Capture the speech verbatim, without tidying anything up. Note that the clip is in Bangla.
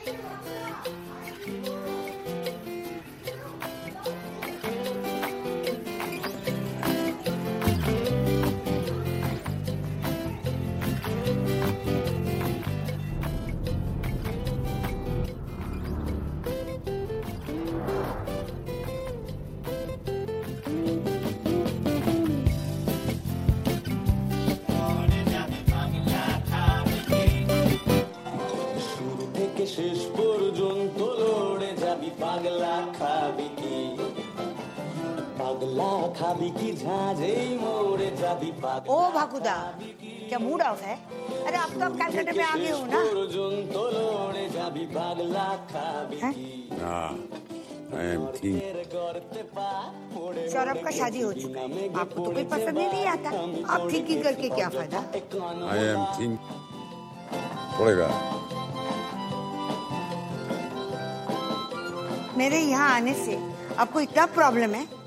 শেষ পর্যন্ত লড়ে যাবি পাগলা খাবি কি পাগলা খাবি কি ঝাঁঝেই মরে যাবি ओ भाकुदा क्या मूड ऑफ है? अरे अब तो आप कैलकाटा में आ गए हो ना? পর্যন্ত লড়ে যাবি পাগলা খাবি কি आई एम थिंक सौरभ का शादी हो चुका है, आपको तो कोई पसंद ही नहीं आता, आप ठीक ही करके क्या फायदा? आई एम थिंक पड़ेगा। मेरे यहाँ आने से आपको इतना प्रॉब्लम है